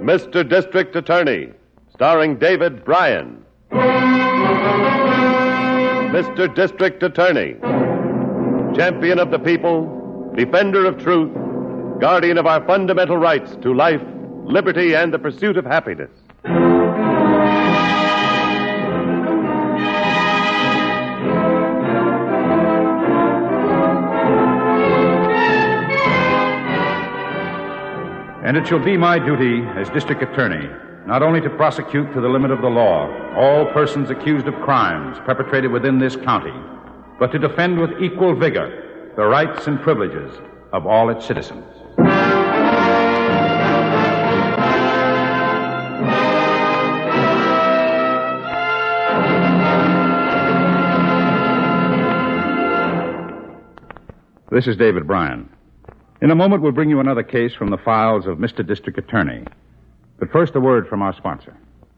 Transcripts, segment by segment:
Mr. District Attorney, starring David Bryan. Mr. District Attorney, champion of the people, defender of truth, guardian of our fundamental rights to life, liberty, and the pursuit of happiness. And it shall be my duty as district attorney not only to prosecute to the limit of the law all persons accused of crimes perpetrated within this county, but to defend with equal vigor the rights and privileges of all its citizens. This is David Bryan. In a moment, we'll bring you another case from the files of Mr. District Attorney. But first, a word from our sponsor.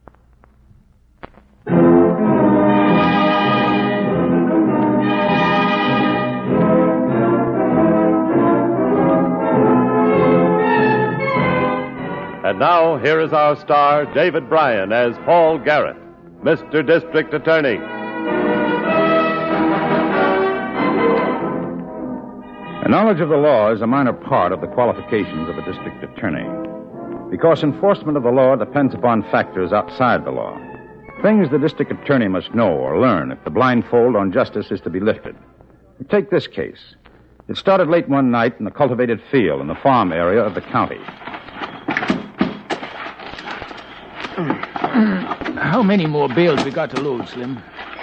And now, here is our star, David Bryan, as Paul Garrett, Mr. District Attorney. A knowledge of the law is a minor part of the qualifications of a district attorney, because enforcement of the law depends upon factors outside the law. Things the district attorney must know or learn if the blindfold on justice is to be lifted. Take this case. It started late one night in a cultivated field in the farm area of the county. How many more bales we got to load, Slim?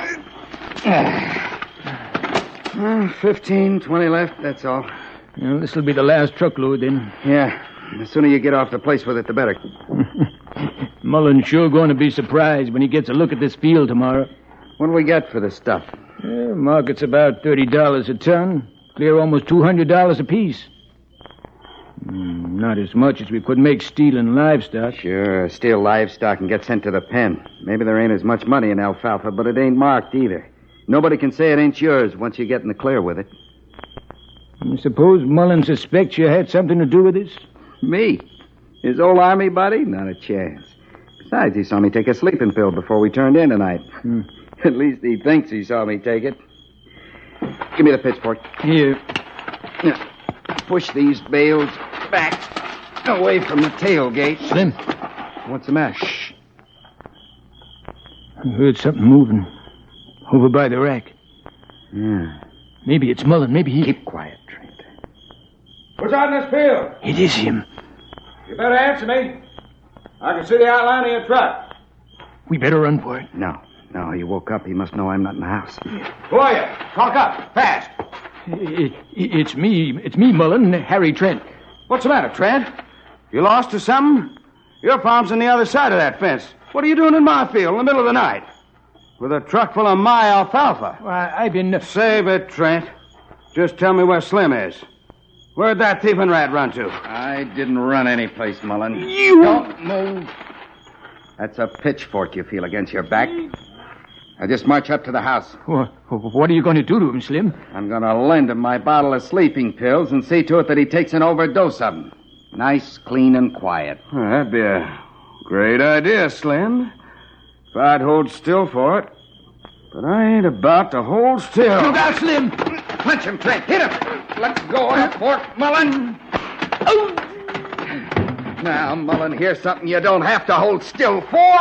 15, 20 left, that's all. Well, this'll be the last truckload, then. Yeah. The sooner you get off the place with it, the better. Mullen's sure going to be surprised when he gets a look at this field tomorrow. What do we get for the stuff? Market's about $30 a ton. Clear almost $200 apiece. Not as much as we could make stealing livestock. Sure, steal livestock and get sent to the pen. Maybe there ain't as much money in alfalfa, but it ain't marked either. Nobody can say it ain't yours once you get in the clear with it. I suppose Mullen suspects you had something to do with this? Me? His old army buddy? Not a chance. Besides, he saw me take a sleeping pill before we turned in tonight. At least he thinks he saw me take it. Give me the pitchfork. Here. Now, push these bales back away from the tailgate. Slim. What's the matter? Shh. I heard something moving over by the rack. Yeah. Maybe it's Mullen. Maybe he... Keep quiet, Trent. What's out in this field? It is him. You better answer me. I can see the outline of your truck. We better run for it. No, he woke up. He must know I'm not in the house. Who are you? Talk up, fast. It's me, Mullen, Harry Trent. What's the matter, Trent? You lost or something? Your farm's on the other side of that fence. What are you doing in my field in the middle of the night? With a truck full of my alfalfa. Well, I've been... Save it, Trent. Just tell me where Slim is. Where'd that thieving rat run to? I didn't run any place, Mullen. You... Don't move. That's a pitchfork you feel against your back. Now just march up to the house. What are you going to do to him, Slim? I'm going to lend him my bottle of sleeping pills and see to it that he takes an overdose of them. Nice, clean, and quiet. Well, that'd be a great idea, Slim. If I'd hold still for it. But I ain't about to hold still. Look out, Slim! Punch him, Trent. Hit him. Let go of that fork, Mullen. Oh. Now, Mullen, here's something you don't have to hold still for.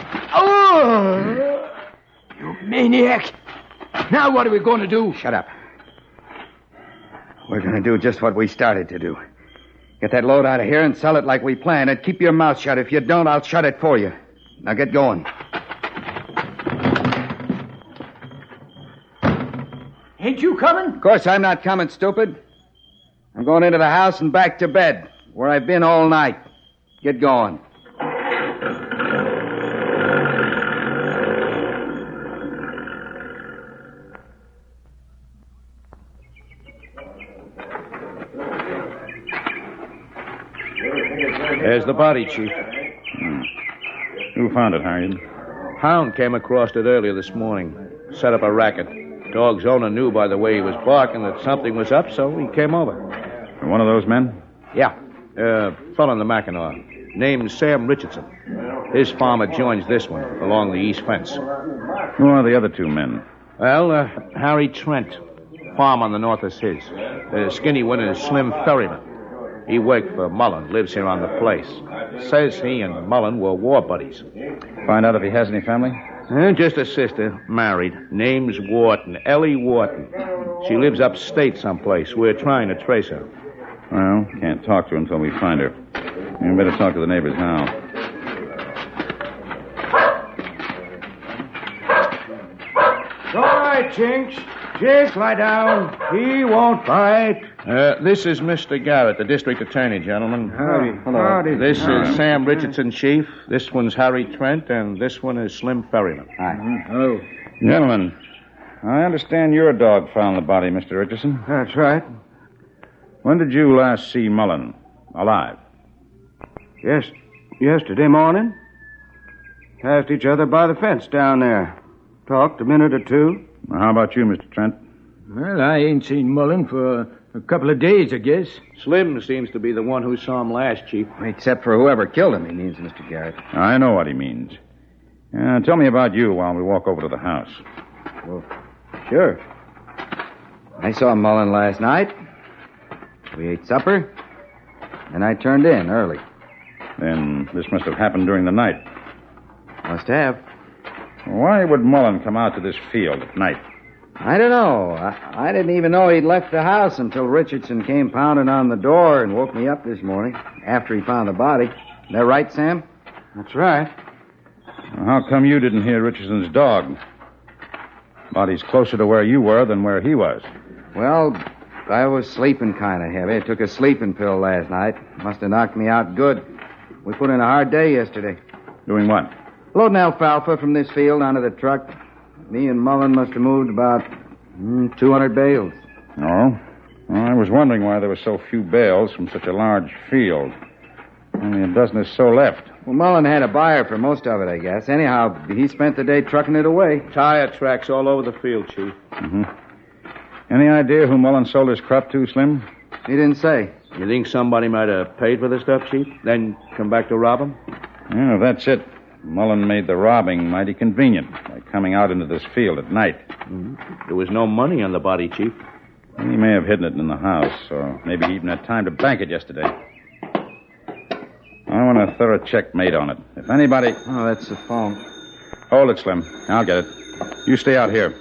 Oh! You maniac. Now what are we going to do? Shut up. We're going to do just what we started to do. Get that load out of here and sell it like we planned. And keep your mouth shut. If you don't, I'll shut it for you. Now get going. Ain't you coming? Of course I'm not coming, stupid. I'm going into the house and back to bed, where I've been all night. Get going. There's the body, Chief. Who found it, Harriet? Hound came across it earlier this morning. Set up a racket. Dog's owner knew by the way he was barking that something was up, so he came over. One of those men? Yeah. Fell in the Mackinac. named Sam Richardson. His farm adjoins this one, along the east fence. Who are the other two men? Well, Harry Trent. Farm on the north is his. The skinny one is Slim Ferryman. He worked for Mullen, lives here on the place. Says he and Mullen were war buddies. Find out if he has any family? Just a sister, married. Name's Wharton, Ellie Wharton. She lives upstate someplace. We're trying to trace her. Well, can't talk to her until we find her. You better talk to the neighbors now. All right, Jinx. Jinx, lie down. He won't bite. This is Mr. Garrett, the district attorney, gentlemen. Howdy. Howdy. This is Sam Richardson, Chief. This one's Harry Trent, and this one is Slim Ferryman. Hi. Oh. Gentlemen, I understand your dog found the body, Mr. Richardson. That's right. When did you last see Mullen alive? Yes, yesterday morning. Passed each other by the fence down there. Talked a minute or two. How about you, Mr. Trent? Well, I ain't seen Mullen for a couple of days, I guess. Slim seems to be the one who saw him last, Chief. Except for whoever killed him, he means, Mr. Garrett. I know what he means. Tell me about you while we walk over to the house. Well, sure. I saw Mullen last night. We ate supper, and I turned in early. Then this must have happened during the night. Must have. Why would Mullen come out to this field at night? I don't know. I didn't even know he'd left the house until Richardson came pounding on the door and woke me up this morning after he found the body. Is that right, Sam? That's right. How come you didn't hear Richardson's dog? Body's closer to where you were than where he was. Well, I was sleeping kind of heavy. I took a sleeping pill last night. Must have knocked me out good. We put in a hard day yesterday. Doing what? Loading alfalfa from this field onto the truck. Me and Mullen must have moved about 200 bales. Oh? Well, I was wondering why there were so few bales from such a large field. Only a dozen or so left. Well, Mullen had a buyer for most of it, I guess. Anyhow, he spent the day trucking it away. Tire tracks all over the field, Chief. Mm-hmm. Any idea who Mullen sold his crop to, Slim? He didn't say. You think somebody might have paid for the stuff, Chief? Then come back to rob him? Yeah, that's it. Mullen made the robbing mighty convenient by coming out into this field at night. Mm-hmm. There was no money on the body, Chief. He may have hidden it in the house, or maybe he even had time to bank it yesterday. I want a thorough check made on it. If anybody... Oh, that's the phone. Hold it, Slim. I'll get it. You stay out here.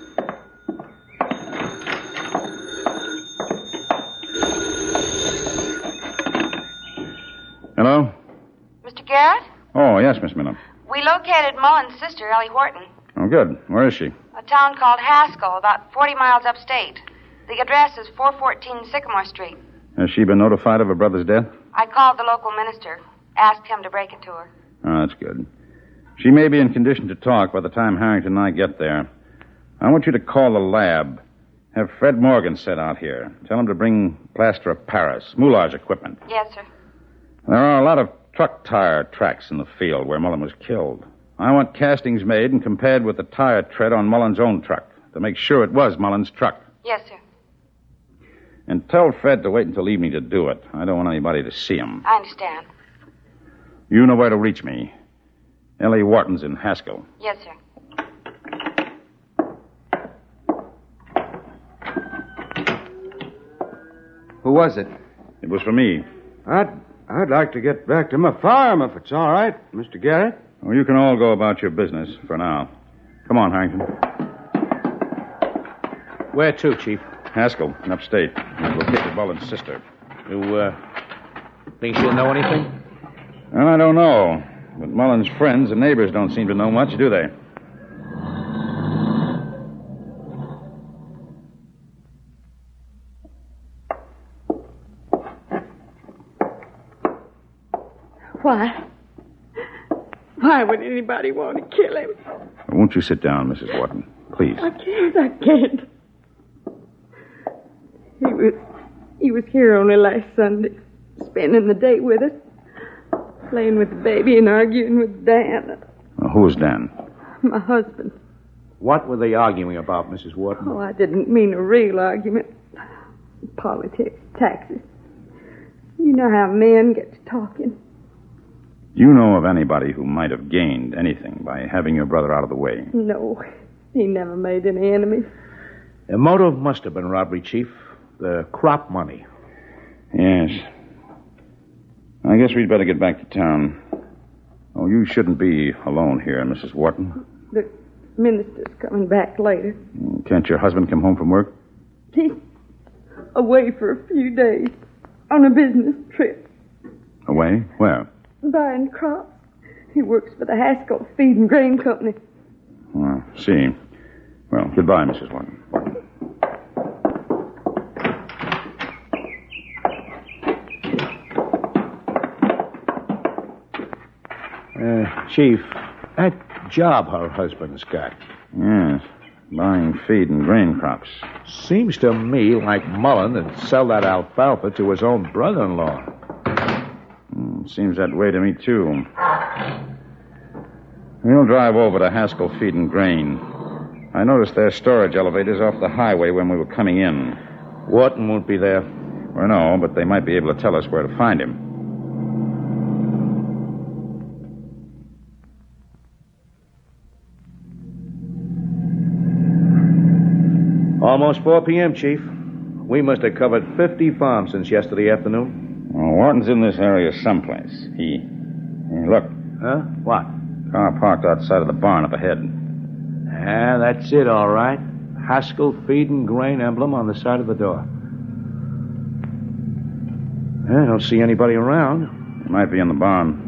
Hello? Mr. Garrett? Oh, yes, Miss Miller. We located Mullen's sister, Ellie Horton. Oh, good. Where is she? A town called Haskell, about 40 miles upstate. The address is 414 Sycamore Street. Has she been notified of her brother's death? I called the local minister, asked him to break it to her. Oh, that's good. She may be in condition to talk by the time Harrington and I get there. I want you to call the lab. Have Fred Morgan sent out here. Tell him to bring plaster of Paris, moulage equipment. Yes, sir. There are a lot of truck tire tracks in the field where Mullen was killed. I want castings made and compared with the tire tread on Mullen's own truck to make sure it was Mullen's truck. Yes, sir. And tell Fred to wait until evening to do it. I don't want anybody to see him. I understand. You know where to reach me. Ellie Wharton's in Haskell. Yes, sir. Who was it? It was for me. I'd like to get back to my farm if it's all right, Mr. Garrett. Well, you can all go about your business for now. Come on, Harrington. Where to, Chief? Haskell, in upstate. We've located Mullen's sister. You, think she'll know anything? Well, I don't know. But Mullen's friends and neighbors don't seem to know much, do they? Why? Why would anybody want to kill him? Won't you sit down, Mrs. Wharton? Please. I can't. He was here only last Sunday, spending the day with us, playing with the baby and arguing with Dan. Who is Dan? My husband. What were they arguing about, Mrs. Wharton? Oh, I didn't mean a real argument. Politics, taxes. You know how men get to talking. Do you know of anybody who might have gained anything by having your brother out of the way? No, he never made any enemies. The motive must have been robbery, Chief. The crop money. Yes. I guess we'd better get back to town. Oh, you shouldn't be alone here, Mrs. Wharton. The minister's coming back later. Can't your husband come home from work? He's away for a few days on a business trip. Away? Where? Buying crops. He works for the Haskell Feed and Grain Company. Oh, see. Well, goodbye, Mrs. Wharton. Chief, that job her husband's got. Yes, buying feed and grain crops. Seems to me like Mullen would sell that alfalfa to his own brother-in-law. Seems that way to me, too. We'll drive over to Haskell Feed and Grain. I noticed their storage elevators off the highway when we were coming in. Wharton won't be there. Well, no, but they might be able to tell us where to find him. Almost 4 p.m., Chief. We must have covered 50 farms since yesterday afternoon. Well, Wharton's in this area someplace. Hey, look. Huh? What? Car parked outside of the barn up ahead. Ah, that's it, all right. Haskell Feed and Grain emblem on the side of the door. I don't see anybody around. He might be in the barn.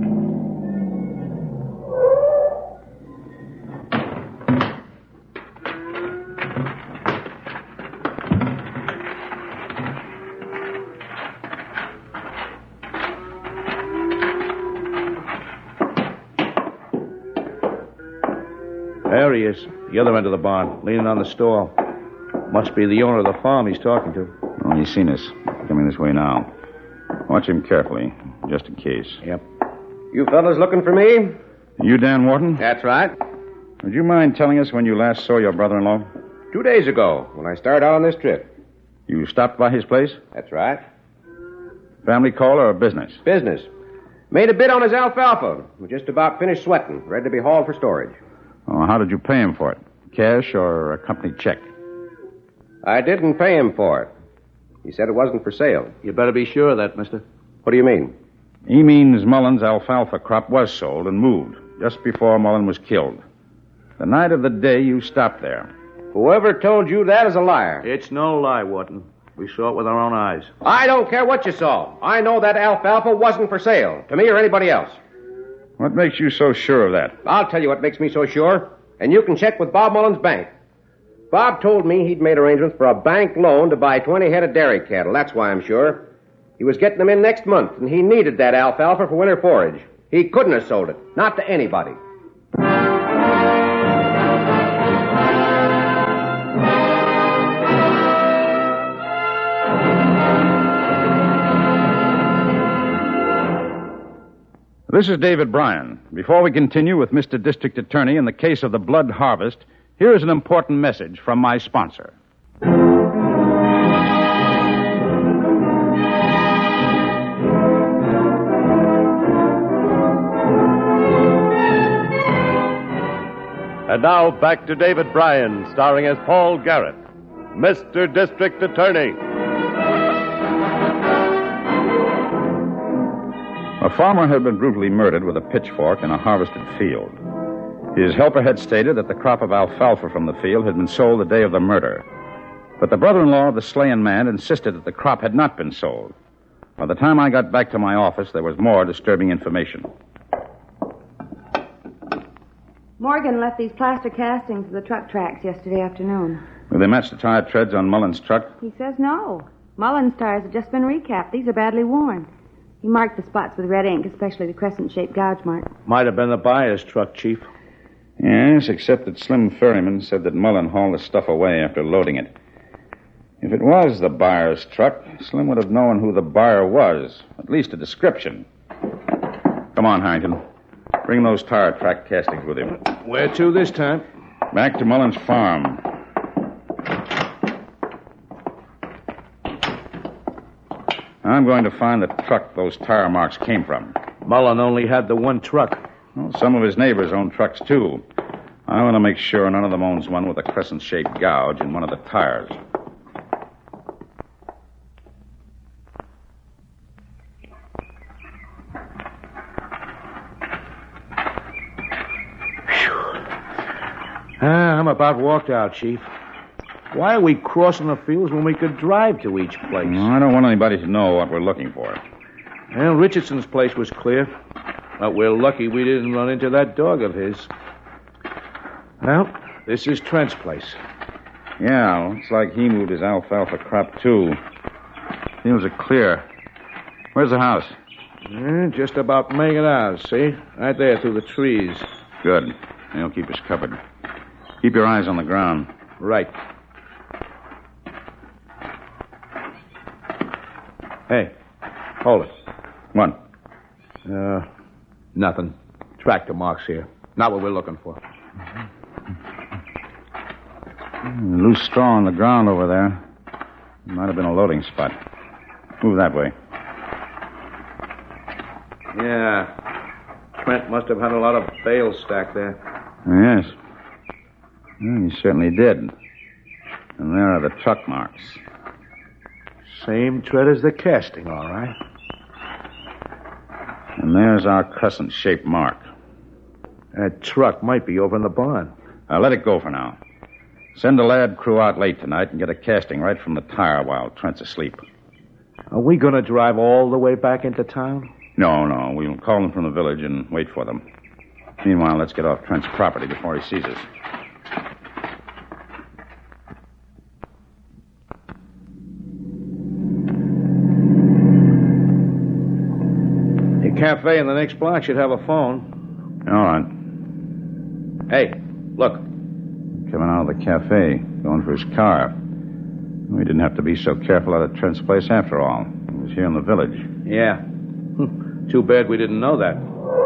There he is, the other end of the barn, leaning on the stall. Must be the owner of the farm he's talking to. Oh, he's seen us. Coming this way now. Watch him carefully, just in case. Yep. You fellas looking for me? You Dan Wharton? That's right. Would you mind telling us when you last saw your brother-in-law? 2 days ago, when I started out on this trip. You stopped by his place? That's right. Family call or business? Business. Made a bid on his alfalfa. We're just about finished sweating, ready to be hauled for storage. Oh, how did you pay him for it? Cash or a company check? I didn't pay him for it. He said it wasn't for sale. You better be sure of that, mister. What do you mean? He means Mullen's alfalfa crop was sold and moved just before Mullen was killed. The night of the day you stopped there. Whoever told you that is a liar. It's no lie, Wharton. We saw it with our own eyes. I don't care what you saw. I know that alfalfa wasn't for sale, to me or anybody else. What makes you so sure of that? I'll tell you what makes me so sure, and you can check with Bob Mullen's bank. Bob told me he'd made arrangements for a bank loan to buy 20 head of dairy cattle. That's why I'm sure. He was getting them in next month, and he needed that alfalfa for winter forage. He couldn't have sold it, not to anybody. This is David Bryan. Before we continue with Mr. District Attorney in the case of the blood harvest, here is an important message from my sponsor. And now back to David Bryan, starring as Paul Garrett, Mr. District Attorney. A farmer had been brutally murdered with a pitchfork in a harvested field. His helper had stated that the crop of alfalfa from the field had been sold the day of the murder. But the brother-in-law of the slain man insisted that the crop had not been sold. By the time I got back to my office, there was more disturbing information. Morgan left these plaster castings of the truck tracks yesterday afternoon. Will they match the tire treads on Mullen's truck? He says no. Mullen's tires have just been recapped. These are badly worn. He marked the spots with red ink, especially the crescent-shaped gouge mark. Might have been the buyer's truck, Chief. Yes, except that Slim Ferryman said that Mullen hauled the stuff away after loading it. If it was the buyer's truck, Slim would have known who the buyer was, at least a description. Come on, Harrington. Bring those tire track castings with him. Where to this time? Back to Mullen's farm. I'm going to find the truck those tire marks came from. Mullen only had the one truck. Well, some of his neighbors own trucks, too. I want to make sure none of them owns one with a crescent-shaped gouge in one of the tires. I'm about walked out, Chief. Why are we crossing the fields when we could drive to each place? I don't want anybody to know what we're looking for. Well, Richardson's place was clear. But we're lucky we didn't run into that dog of his. Well, this is Trent's place. Yeah, looks like he moved his alfalfa crop, too. Fields are clear. Where's the house? Just about making ours, see? Right there through the trees. Good. They'll keep us covered. Keep your eyes on the ground. Right. Hey, hold it. What? Nothing. Tractor marks here. Not what we're looking for. Loose straw on the ground over there. Might have been a loading spot. Move that way. Yeah. Trent must have had a lot of bales stacked there. Yes. He certainly did. And there are the truck marks. Same tread as the casting, all right. And there's our crescent-shaped mark. That truck might be over in the barn. Now, let it go for now. Send the lab crew out late tonight and get a casting right from the tire while Trent's asleep. Are we going to drive all the way back into town? No. We'll call them from the village and wait for them. Meanwhile, let's get off Trent's property before he sees us. The cafe in the next block should have a phone. All right. Hey, look. Coming out of the cafe, going for his car. We didn't have to be so careful out of Trent's place after all. He was here in the village. Yeah. Too bad we didn't know that.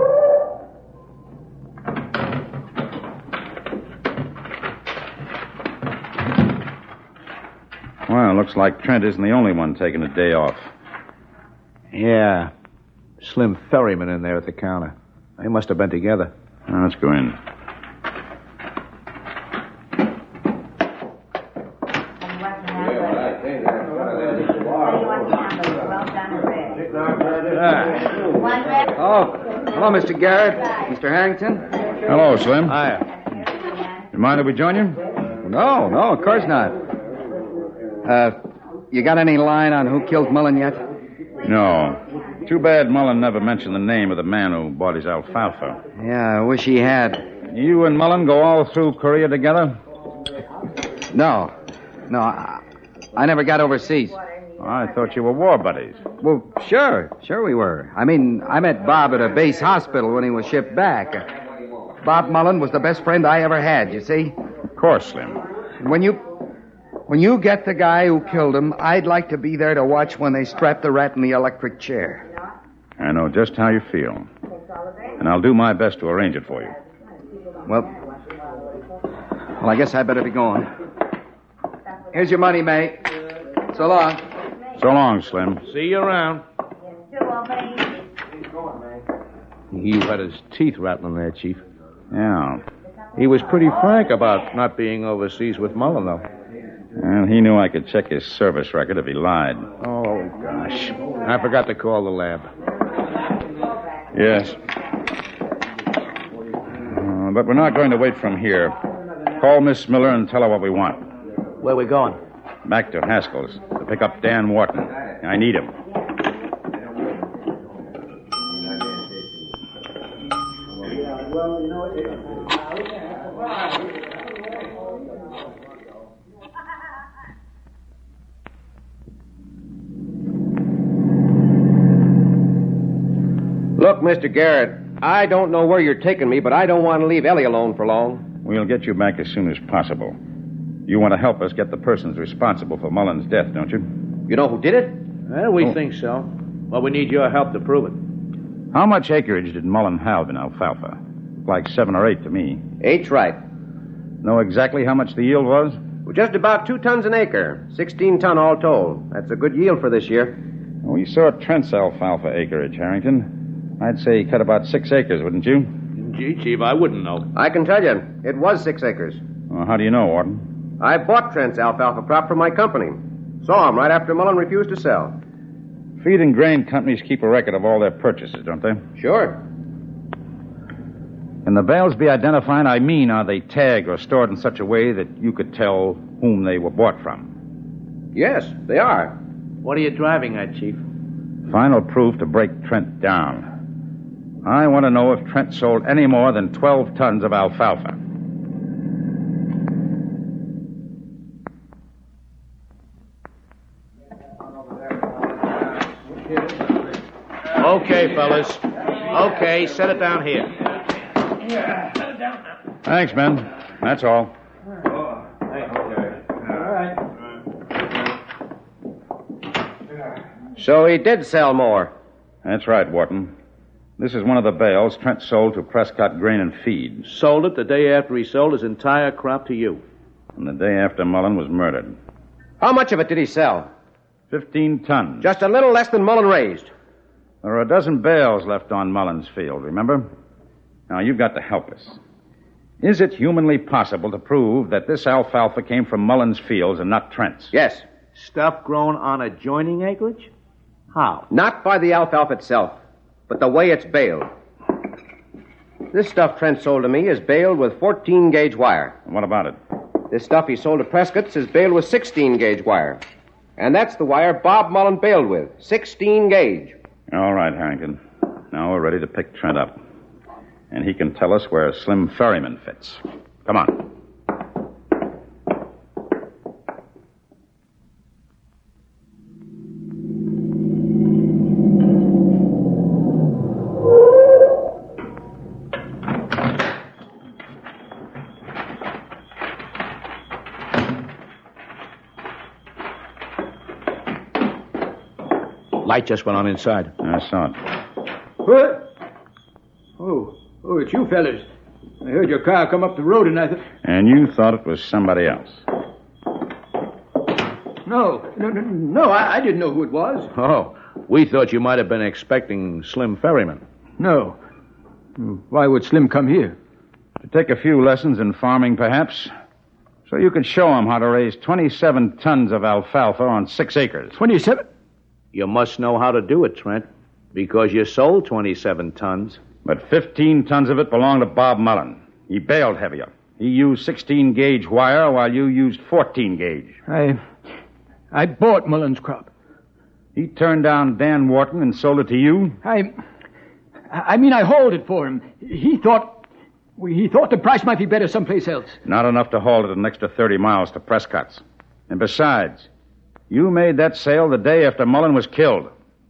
Well, looks like Trent isn't the only one taking a day off. Yeah. Slim Ferryman in there at the counter. They must have been together. Now, let's go in. Hello, Mr. Garrett. Mr. Harrington. Hello, Slim. Hiya. You mind if we join you? No, of course not. You got any line on who killed Mullen yet? No. Too bad Mullen never mentioned the name of the man who bought his alfalfa. Yeah, I wish he had. You and Mullen go all through Korea together? No, I never got overseas. I thought you were war buddies. Well, sure we were. I mean, I met Bob at a base hospital when he was shipped back. Bob Mullen was the best friend I ever had, you see? Of course, Slim. When you get the guy who killed him, I'd like to be there to watch when they strap the rat in the electric chair. I know just how you feel. And I'll do my best to arrange it for you. Well, I guess I better be going. Here's your money, mate. So long. So long, Slim. See you around. You had his teeth rattling there, Chief. Yeah. He was pretty frank about not being overseas with Mullen, though. And he knew I could check his service record if he lied. Oh, gosh. I forgot to call the lab. Yes. But we're not going to wait from here. Call Miss Miller and tell her what we want. Where we going? Back to Haskell's to pick up Dan Wharton. I need him. Look, Mr. Garrett, I don't know where you're taking me, but I don't want to leave Ellie alone for long. We'll get you back as soon as possible. You want to help us get the persons responsible for Mullen's death, don't you? You know who did it? Well, we think so. But we need your help to prove it. How much acreage did Mullen have in alfalfa? Like 7 or 8 to me. 8's right. Know exactly how much the yield was? Well, just about 2 tons an acre. 16 ton all told. That's a good yield for this year. We saw Trent's alfalfa acreage, Harrington. I'd say he cut about 6 acres, wouldn't you? Gee, Chief, I wouldn't know. I can tell you, it was 6 acres. Well, how do you know, Wharton? I bought Trent's alfalfa crop from my company. Saw him right after Mullen refused to sell. Feed and grain companies keep a record of all their purchases, don't they? Sure. Can the bales be identified? I mean, are they tagged or stored in such a way that you could tell whom they were bought from? Yes, they are. What are you driving at, Chief? Final proof to break Trent down. I want to know if Trent sold any more than 12 tons of alfalfa. Okay, fellas. Okay, set it down here. Thanks, men. That's all. So he did sell more. That's right, Wharton. This is one of the bales Trent sold to Prescott Grain and Feed. Sold it the day after he sold his entire crop to you. And the day after Mullen was murdered. How much of it did he sell? 15 tons. Just a little less than Mullen raised. There are a dozen bales left on Mullen's field, remember? Now, you've got to help us. Is it humanly possible to prove that this alfalfa came from Mullen's fields and not Trent's? Yes. Stuff grown on adjoining acreage? How? Not by the alfalfa itself, but the way it's baled. This stuff Trent sold to me is baled with 14-gauge wire. What about it? This stuff he sold to Prescott's is baled with 16-gauge wire. And that's the wire Bob Mullen baled with, 16-gauge. All right, Harrington. Now we're ready to pick Trent up. And he can tell us where Slim Ferryman fits. Come on. Light just went on inside. I saw it. What? Oh, it's you fellas. I heard your car come up the road and I thought... And you thought it was somebody else. No, I didn't know who it was. Oh, we thought you might have been expecting Slim Ferryman. No. Why would Slim come here? To take a few lessons in farming, perhaps. So you could show him how to raise 27 tons of alfalfa on 6 acres. 27? You must know how to do it, Trent, because you sold 27 tons. But 15 tons of it belonged to Bob Mullen. He baled heavier. He used 16-gauge wire while you used 14-gauge. I bought Mullen's crop. He turned down Dan Wharton and sold it to you? I mean, I hauled it for him. He thought the price might be better someplace else. Not enough to haul it an extra 30 miles to Prescott's. And besides, you made that sale the day after Mullen was killed.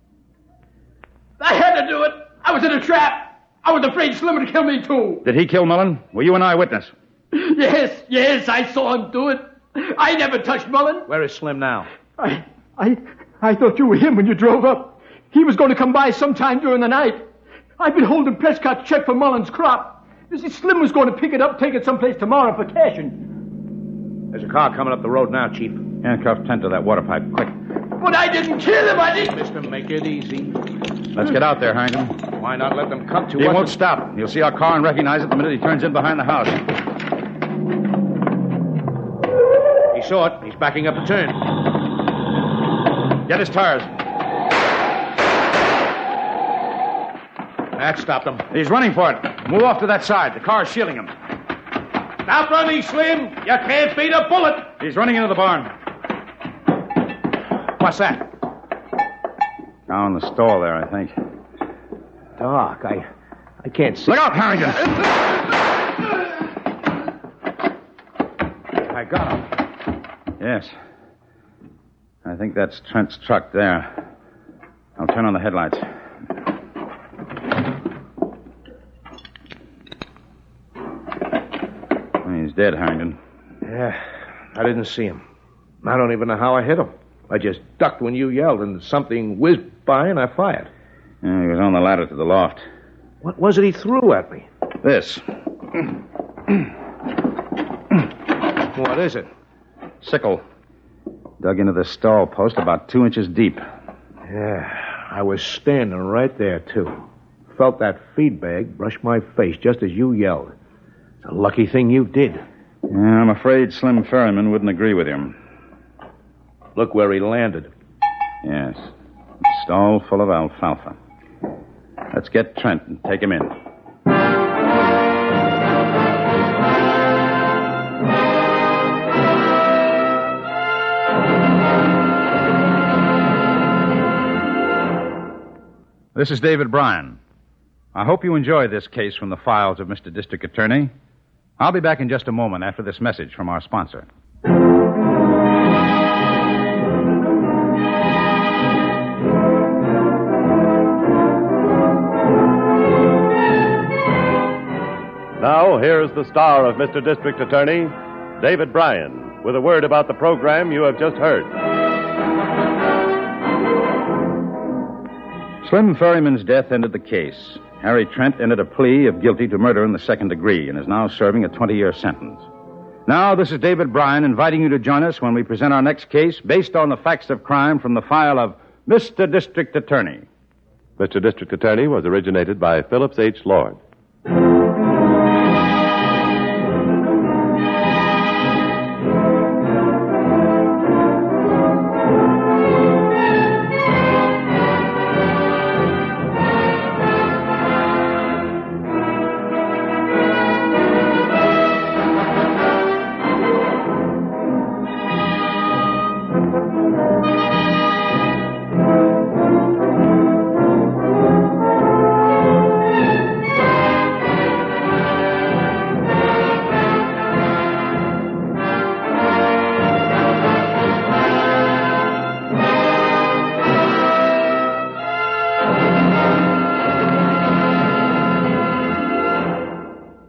I had to do it. I was in a trap. I was afraid Slim would kill me, too. Did he kill Mullen? Were you an eyewitness? Yes, I saw him do it. I never touched Mullen. Where is Slim now? I thought you were him when you drove up. He was going to come by sometime during the night. I've been holding Prescott's check for Mullen's crop. You see, Slim was going to pick it up, take it someplace tomorrow for cashing. There's a car coming up the road now, Chief. Handcuff Trent to that water pipe, quick. But I didn't kill him, I didn't... Mister, make it easy. Let's get out there, Harrington. Why not let them come to us? He won't stop. You'll see our car and recognize it the minute he turns in behind the house. He saw it. He's backing up a turn. Get his tires. That stopped him. He's running for it. Move off to that side. The car's shielding him. Stop running, Slim. You can't beat a bullet. He's running into the barn. What's that? Down the stall there, I think. Dark. I can't see. Look out, Harrington! I got him. Yes. I think that's Trent's truck there. I'll turn on the headlights. He's dead, Harrington. Yeah, I didn't see him. I don't even know how I hit him. I just ducked when you yelled, and something whizzed by, and I fired. Yeah, he was on the ladder to the loft. What was it he threw at me? This. What is it? Sickle. Dug into the stall post about 2 inches deep. Yeah, I was standing right there, too. felt that feed bag brush my face just as you yelled. It's a lucky thing you did. Yeah, I'm afraid Slim Ferryman wouldn't agree with him. Look where he landed. Yes. A stall full of alfalfa. Let's get Trent and take him in. This is David Bryan. I hope you enjoyed this case from the files of Mr. District Attorney. I'll be back in just a moment after this message from our sponsor. Now, here's the star of Mr. District Attorney, David Bryan, with a word about the program you have just heard. Slim Ferryman's death ended the case. Harry Trent entered a plea of guilty to murder in the second degree and is now serving a 20-year sentence. Now, this is David Bryan inviting you to join us when we present our next case based on the facts of crime from the file of Mr. District Attorney. Mr. District Attorney was originated by Phillips H. Lord.